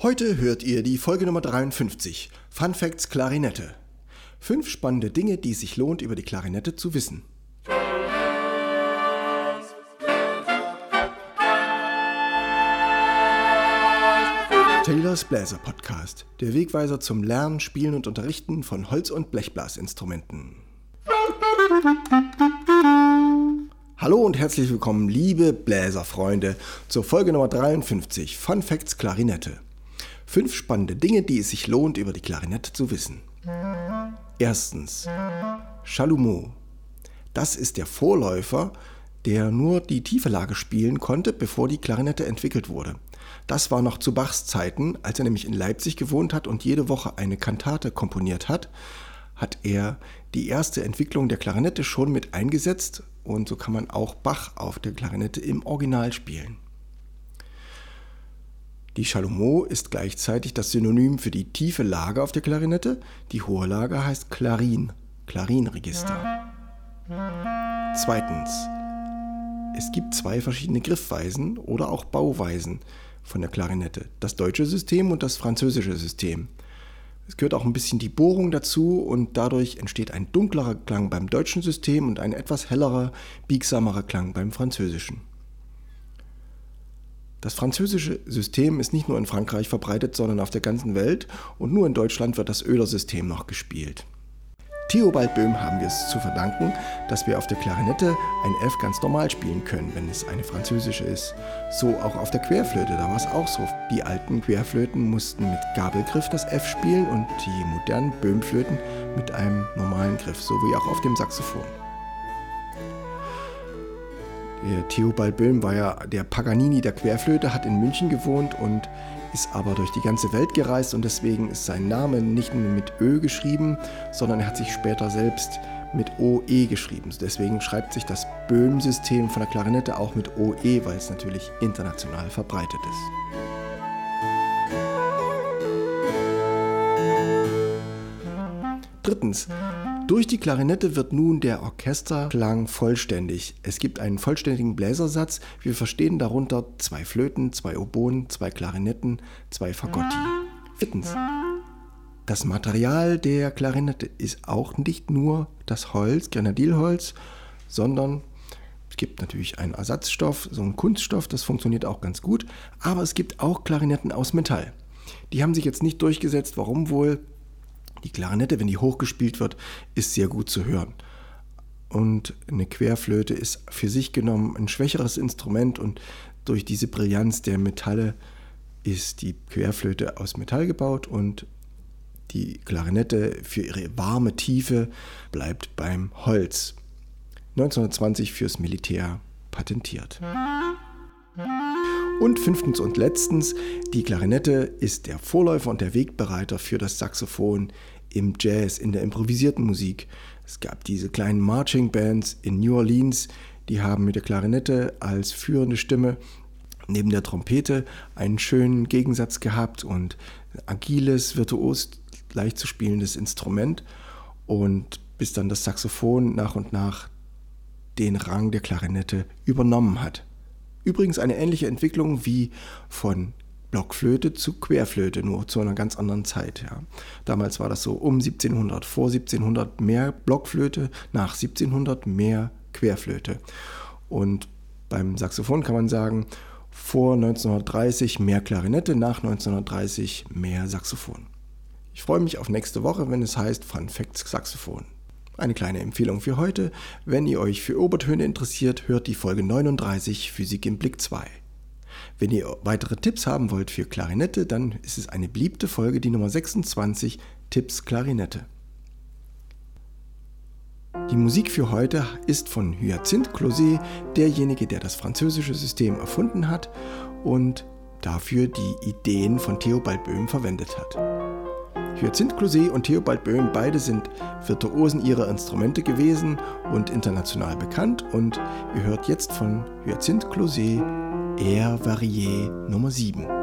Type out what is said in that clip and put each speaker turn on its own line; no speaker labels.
Heute hört ihr die Folge Nummer 53, Fun Facts Klarinette. 5 spannende Dinge, die es sich lohnt, über die Klarinette zu wissen. Taylors Bläser Podcast, der Wegweiser zum Lernen, Spielen und Unterrichten von Holz- und Blechblasinstrumenten. Hallo und herzlich willkommen, liebe Bläserfreunde, zur Folge Nummer 53, Fun Facts Klarinette. 5 spannende Dinge, die es sich lohnt, über die Klarinette zu wissen. Erstens, Chalumeau. Das ist der Vorläufer, der nur die tiefe Lage spielen konnte, bevor die Klarinette entwickelt wurde. Das war noch zu Bachs Zeiten, als er nämlich in Leipzig gewohnt hat und jede Woche eine Kantate komponiert hat, hat er die erste Entwicklung der Klarinette schon mit eingesetzt und so kann man auch Bach auf der Klarinette im Original spielen. Die Chalumeau ist gleichzeitig das Synonym für die tiefe Lage auf der Klarinette. Die hohe Lage heißt Clarin, Clarinregister. Zweitens, es gibt 2 verschiedene Griffweisen oder auch Bauweisen von der Klarinette. Das deutsche System und das französische System. Es gehört auch ein bisschen die Bohrung dazu und dadurch entsteht ein dunklerer Klang beim deutschen System und ein etwas hellerer, biegsamerer Klang beim französischen. Das französische System ist nicht nur in Frankreich verbreitet, sondern auf der ganzen Welt und nur in Deutschland wird das Oehler-System noch gespielt. Theobald Böhm haben wir es zu verdanken, dass wir auf der Klarinette ein F ganz normal spielen können, wenn es eine französische ist. So auch auf der Querflöte, da war es auch so. Die alten Querflöten mussten mit Gabelgriff das F spielen und die modernen Böhmflöten mit einem normalen Griff, so wie auch auf dem Saxophon. Der Theobald Böhm war ja der Paganini der Querflöte, hat in München gewohnt und ist aber durch die ganze Welt gereist und deswegen ist sein Name nicht nur mit Ö geschrieben, sondern er hat sich später selbst mit OE geschrieben. Deswegen schreibt sich das Böhm-System von der Klarinette auch mit OE, weil es natürlich international verbreitet ist. Drittens, durch die Klarinette wird nun der Orchesterklang vollständig. Es gibt einen vollständigen Bläsersatz. Wir verstehen darunter 2 Flöten, 2 Oboen, 2 Klarinetten, 2 Fagotti. Viertens, das Material der Klarinette ist auch nicht nur das Holz, Grenadilholz, sondern es gibt natürlich einen Ersatzstoff, so einen Kunststoff, das funktioniert auch ganz gut. Aber es gibt auch Klarinetten aus Metall. Die haben sich jetzt nicht durchgesetzt, warum wohl? Die Klarinette, wenn die hochgespielt wird, ist sehr gut zu hören. Und eine Querflöte ist für sich genommen ein schwächeres Instrument und durch diese Brillanz der Metalle ist die Querflöte aus Metall gebaut und die Klarinette für ihre warme Tiefe bleibt beim Holz. 1920 fürs Militär patentiert. Und 5. und letztens, die Klarinette ist der Vorläufer und der Wegbereiter für das Saxophon im Jazz, in der improvisierten Musik. Es gab diese kleinen Marching Bands in New Orleans, die haben mit der Klarinette als führende Stimme neben der Trompete einen schönen Gegensatz gehabt und agiles, virtuos, leicht zu spielendes Instrument und bis dann das Saxophon nach und nach den Rang der Klarinette übernommen hat. Übrigens eine ähnliche Entwicklung wie von Blockflöte zu Querflöte, nur zu einer ganz anderen Zeit. Ja. Damals war das so um 1700, vor 1700 mehr Blockflöte, nach 1700 mehr Querflöte. Und beim Saxophon kann man sagen, vor 1930 mehr Klarinette, nach 1930 mehr Saxophon. Ich freue mich auf nächste Woche, wenn es heißt Fun Facts Saxophon. Eine kleine Empfehlung für heute, wenn ihr euch für Obertöne interessiert, hört die Folge 39 Physik im Blick 2. Wenn ihr weitere Tipps haben wollt für Klarinette, dann ist es eine beliebte Folge, die Nummer 26, Tipps Klarinette. Die Musik für heute ist von Hyacinthe Clauset, derjenige, der das französische System erfunden hat und dafür die Ideen von Theobald Böhm verwendet hat. Hyacinthe Clauset und Theobald Böhm, beide sind Virtuosen ihrer Instrumente gewesen und international bekannt. Und ihr hört jetzt von Hyacinthe Clauset Air Varié Nummer 7.